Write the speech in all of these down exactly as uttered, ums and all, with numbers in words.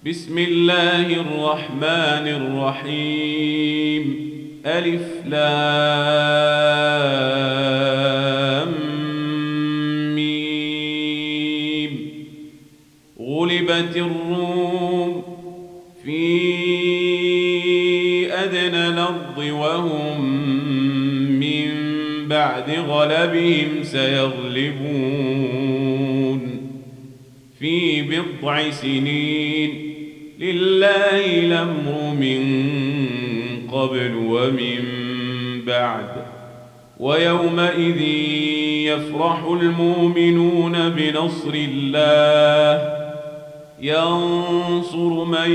بسم الله الرحمن الرحيم. ألف لام ميم. غلبت الروم في أدنى الأرض وهم من بعد غلبهم سيغلبون في بضع سنين. لله الأمر من قبل ومن بعد. ويومئذ يفرح المؤمنون بنصر الله ينصر من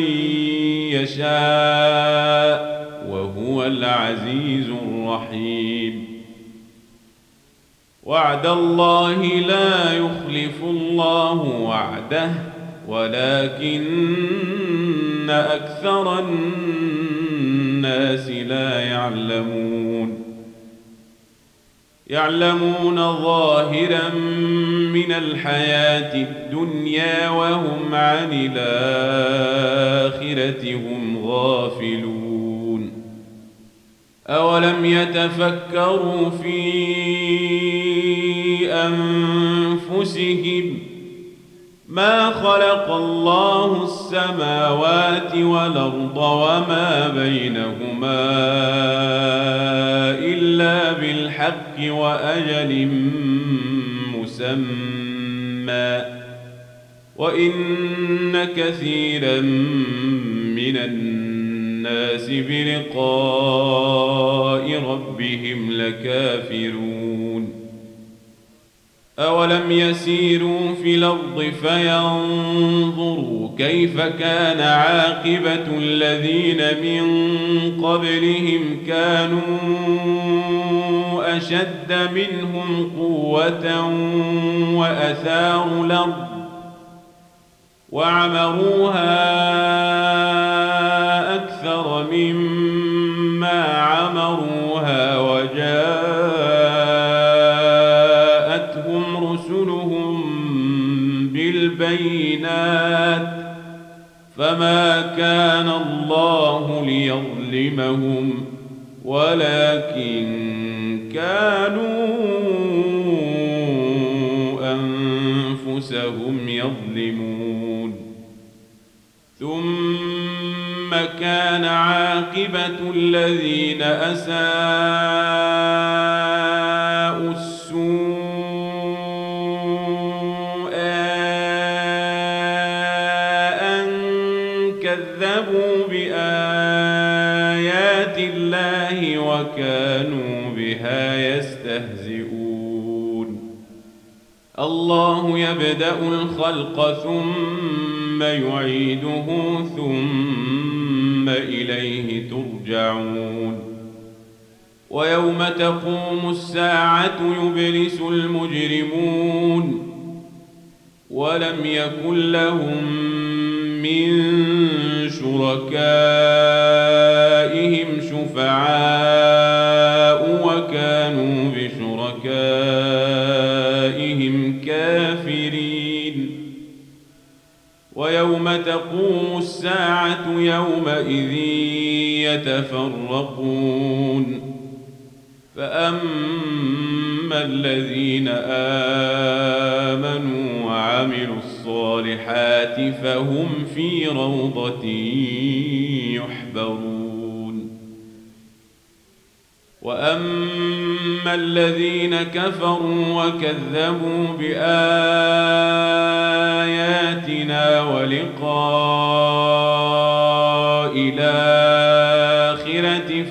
يشاء وهو العزيز الرحيم. وعد الله لا يخلف الله وعده ولكن أكثر الناس لا يعلمون. يعلمون ظاهرا من الحياة الدنيا وهم عن الآخرة هم غافلون. أولم يتفكروا في أنفسهم ما خلق الله السماوات والأرض وما بينهما إلا بالحق وأجل مسمى وإن كثيرا من الناس بلقاء ربهم لكافرون. أولم يسيروا في الأرض فينظروا كيف كان عاقبة الذين من قبلهم كانوا أشد منهم قوة وأثاروا الأرض وعمروها أكثر مما عمروها وجاءتهم رسلهم بالبينات فما كان الله ليظلمهم ولكن كانوا أنفسهم يظلمون. ثم كان عاقبة الذين أساءوا السوء أن كذبوا بآيات الله وكانوا بها يستهزئون. الله يبدأ الخلق ثم يعيده ثم إليه ترجعون. ويوم تقوم الساعة يبلس المجرمون ولم يكن لهم من شركائهم شفعاء وكانوا بشركائهم كافرين. ويوم تقوم الساعة يومئذ يتفرقون فأما الذين آمنوا وعملوا الصالحات فهم في روضة يحبرون. وأما الذين كفروا وكذبوا بآياتنا ولقاء الآخرة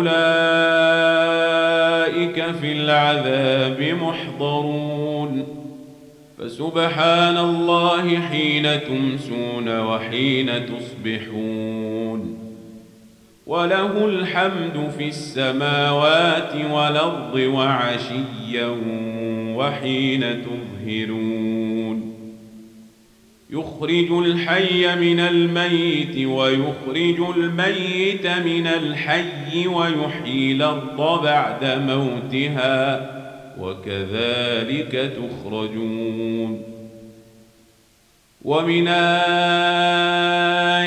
فأولئك في العذاب محضرون. فسبحان الله حين تمسون وحين تصبحون وله الحمد في السماوات والأرض وعشيا وحين تظهرون. يخرج الحي من الميت ويخرج الميت من الحي ويحيي الأرض بعد موتها وكذلك تخرجون. ومن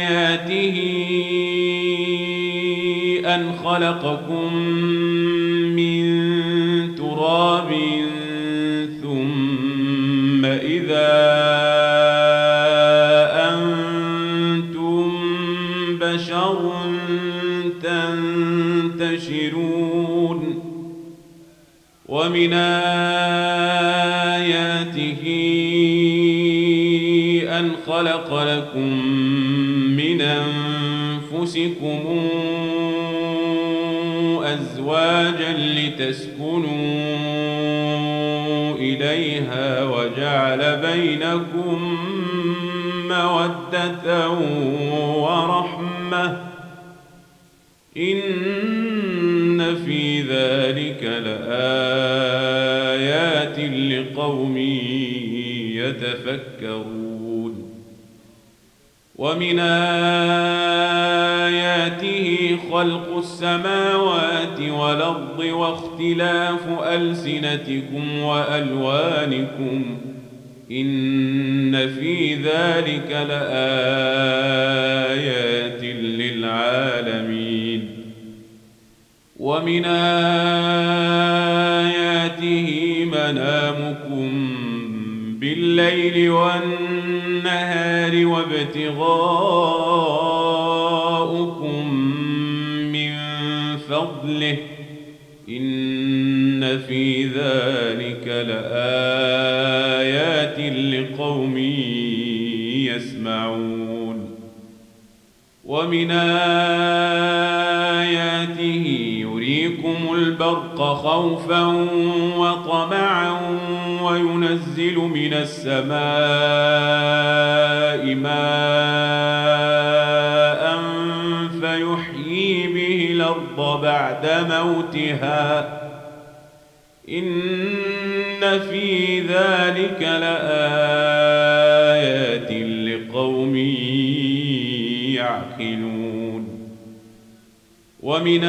أن خلقكم من تراب ثم إذا أنتم بشر تنتشرون ومن آياته أن خلق لكم من أنفسكم أزواجا لتسكنوا إليها وجعل بينكم مودة ورحمة إن في ذلك لآيات لقوم يتفكرون ومن آياته خلق السماوات والأرض واختلاف ألسنتكم وألوانكم إن في ذلك لآيات للعالمين ومن آياته منامكم بالليل والنهار وابتغاؤكم من فضله إن في ذلك لآيات لقوم يسمعون ومن آياته يريكم البرق خوفا وطمعا وينزل من السماء ماء فيحيي به الأرض بعد موتها إن في ذلك لآيات لقوم يعقلون ومن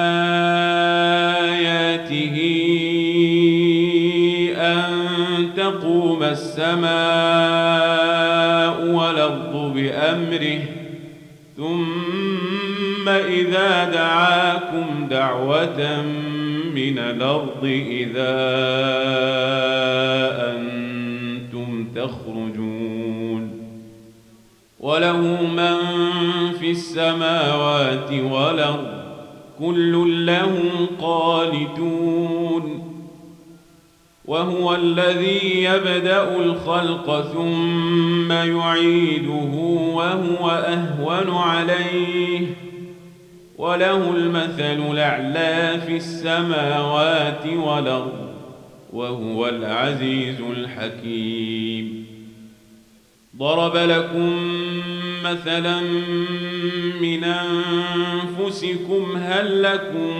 آياته أن تقوم السماء والأرض بأمره ثم إذا دعاكم دعوة من الأرض إذا أنتم تخرجون وله من في السماوات والأرض كل له قانتون وهو الذي يبدأ الخلق ثم يعيده وهو أهون عليه وله المثل الأعلى في السماوات والأرض وهو العزيز الحكيم ضرب لكم مثلا من أنفسكم هل لكم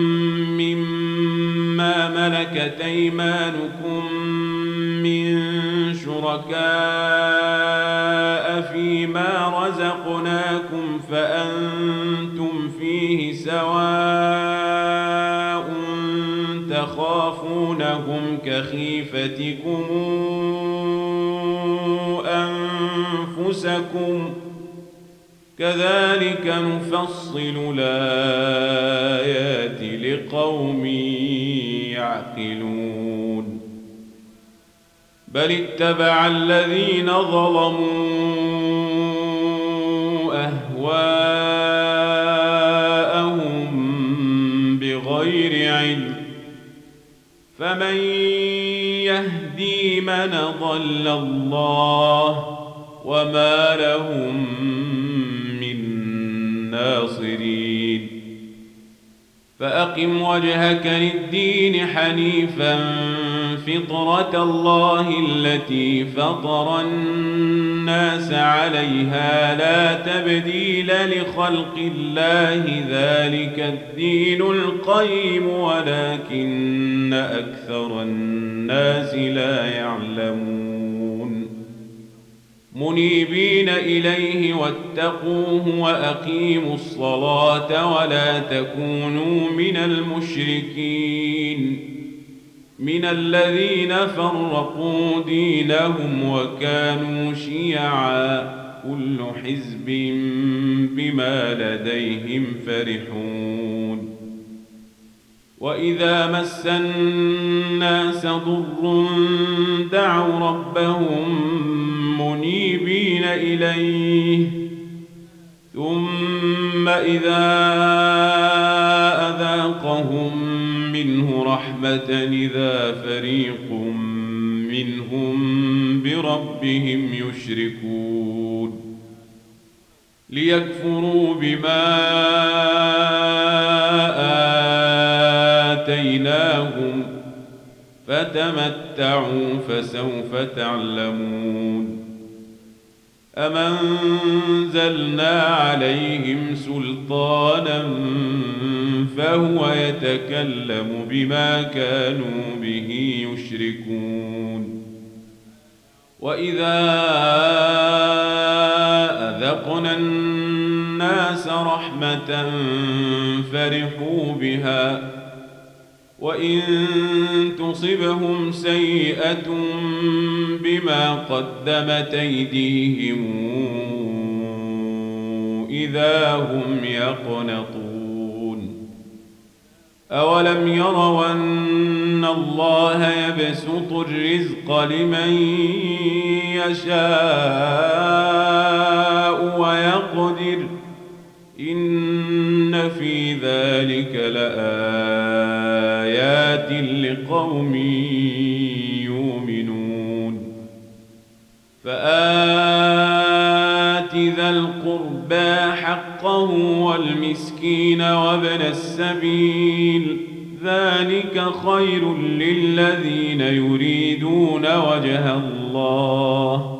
مما ملكت أيمانكم من شركاء فيما رزقناكم فأنتم فيه سواء تخافونهم كخيفتكم أنفسكم كذلك نفصل الآيات لقوم يعقلون بل اتبع الذين ظلموا أهواءهم بغير علم فمن يهدي من ضل الله وما لهم من ناصرين فأقم وجهك للدين حنيفا فطرة الله التي فطر الناس عليها لا تبديل لخلق الله ذلك الدين القيم ولكن أكثر الناس لا يعلمون منيبين إليه واتقوه وأقيموا الصلاة ولا تكونوا من المشركين من الذين فرقوا دينهم وكانوا شيعا كل حزب بما لديهم فرحون وإذا مس الناس ضر دعوا ربهم منيبين إليه ثم إذا أذاقهم منه رحمة إذا فريق منهم بربهم يشركون ليكفروا بما آتيناهم فتمتعوا فسوف تعلمون أم أنزلنا عليهم سلطانا فهو يتكلم بما كانوا به يشركون وإذا أذقنا الناس رحمة فرحوا بها وإن تصبهم سيئة بما قدمت أيديهم إذا هم يقنطون أولم يروا أن الله يبسط الرزق لمن يشاء ويقدر إن في ذلك لآيات لقوم يؤمنون فآت ذا القربى حقه والمسكين وابن السبيل ذلك خير للذين يريدون وجه الله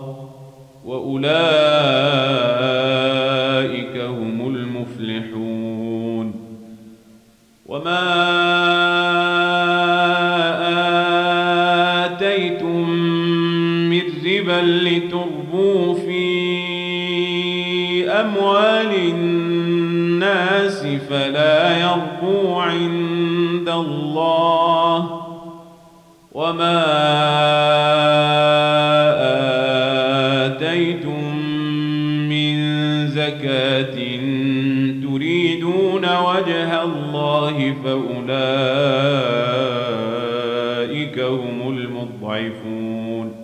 وأولئك هم المفلحون وما آتيتم من ربا لتربوا في أموال الناس فلا يربو عند الله وما آتيتم من زكاة تريدون وجه الله فأولئك هم المضعفون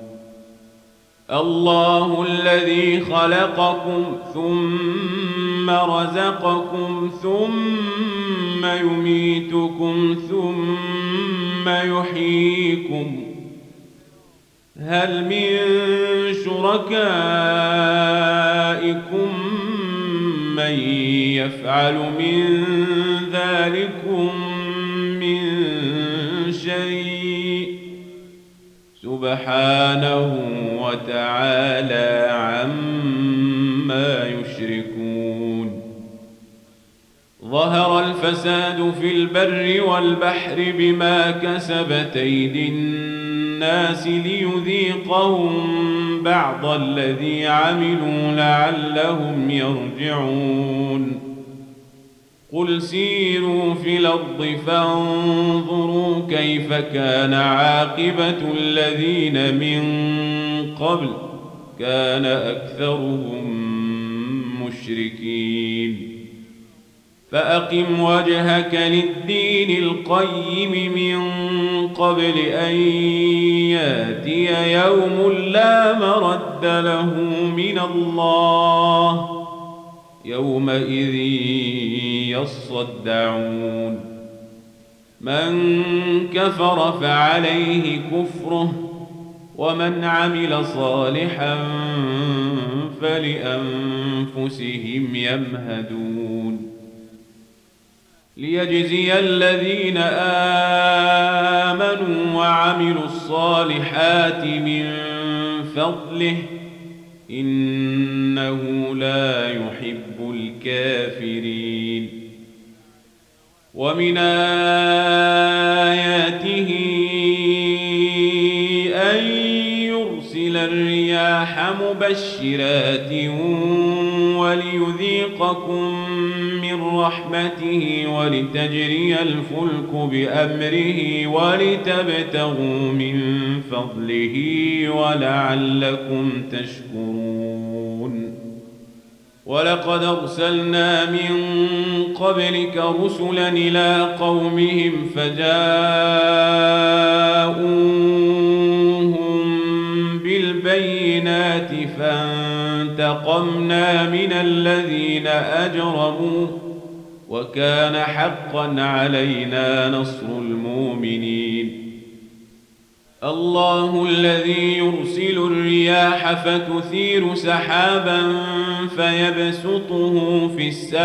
الله الذي خلقكم ثم رزقكم ثم يميتكم ثم يحييكم هل من شركائكم من يفعل من ذلكم من شيء سبحانه وتعالى عما يشركون ظهر الفساد في البر والبحر بما كسبت أيدي الناس ليذيقهم بعض الذي عملوا لعلهم يرجعون قل سيروا في الأرض فانظروا كيف كان عاقبة الذين من قبل كان أكثرهم مشركين فأقم وجهك للدين القيم من قبل أن ياتي يوم لا مرد له من الله يومئذ يصدعون من كفر فعليه كفره ومن عمل صالحا فلأنفسهم يمهدون ليجزي الذين آمنوا وعملوا الصالحات من فضله إنه لا يحب الكافرين ومن آياته أن يرسل الرياح مبشرات وليذيقكم من رحمته ولتجري الفلك بأمره ولتبتغوا من فضله ولعلكم تشكرون ولقد أرسلنا من قبلك رسلا إلى قومهم فجاءوهم بالبينات فانتقمنا من الذين أجرموا وكان حقا علينا نصر المؤمنين الله الذي يرسل الرياح فتثير سحابا فيبسطه في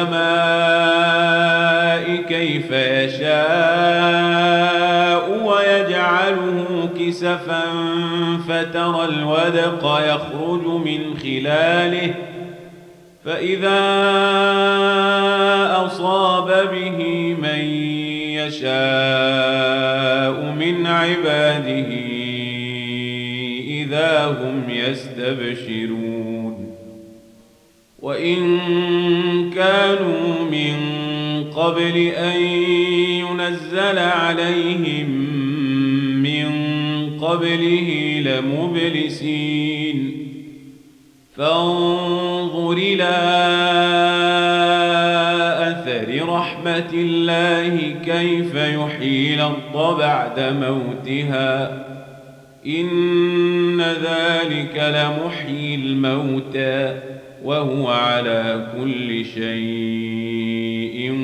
السماء كيف يشاء ويجعله كسفا فترى الودق يخرج من خلاله فإذا أصاب به من يشاء من عباده إذا هم يستبشرون وإن كانوا من قبل أن ينزل عليهم من قبله لمبلسين فانظر إلى أثر رحمة الله كيف يحيي الأرض بعد موتها إن ذلك لمحيي الموتى وهو على كل شيء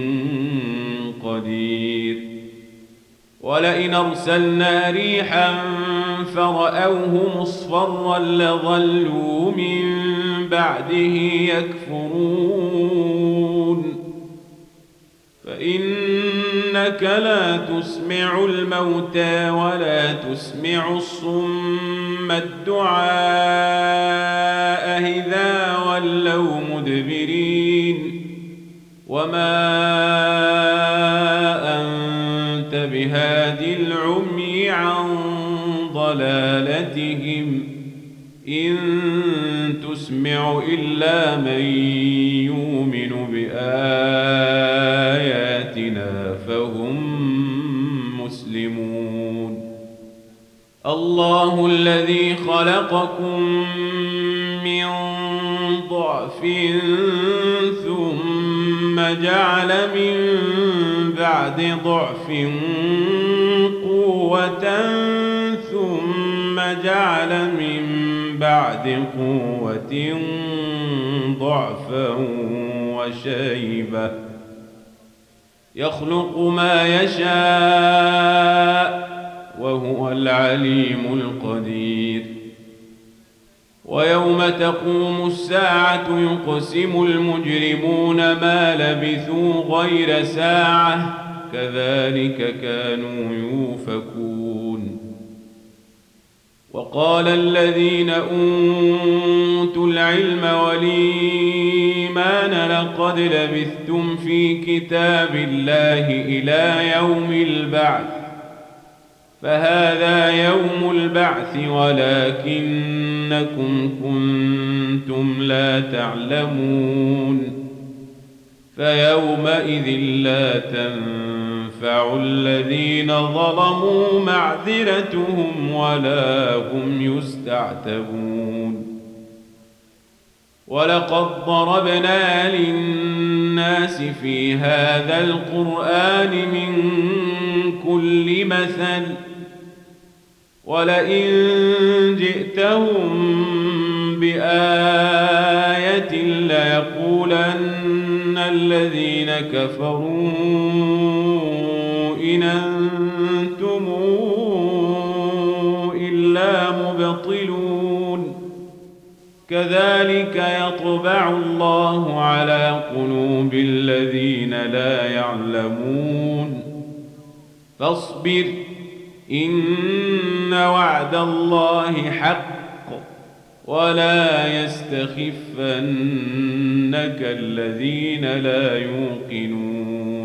قدير ولئن أرسلنا ريحا فرأوه مصفرا لظلوا من بعده يكفرون فإنك لا تسمع الموتى ولا تسمع الصم الدعاء إذا ولوا مدبرين وما أنت بهاد العمي عن ضلالتهم إن تسمع إلا من يؤمن بآياتنا فهم مسلمون الله الذي خلقكم من ضعف ثم جعل من بعد ضعف قوة ثم جعل من بعد قوة ضعفا وشيبة يخلق ما يشاء وهو العليم القدير ويوم تقوم الساعة يقسم المجرمون ما لبثوا غير ساعة كذلك كانوا يؤفكون وقال الذين أوتوا العلم والإيمان لقد لبثتم في كتاب الله إلى يوم البعث فهذا يوم البعث ولكنكم كنتم لا تعلمون فيومئذ لا تنفع الذين ظلموا معذرتهم ولا هم يستعتبون ولقد ضربنا للناس في هذا القرآن من كل مثل ولئن جئتهم بآية ليقولن الذين كفروا إن أنتم إلا مبطلون كذلك يطبع الله على قلوب الذين لا يعلمون فاصبر إن وعد الله حق ولا يستخفنك الذين لا يوقنون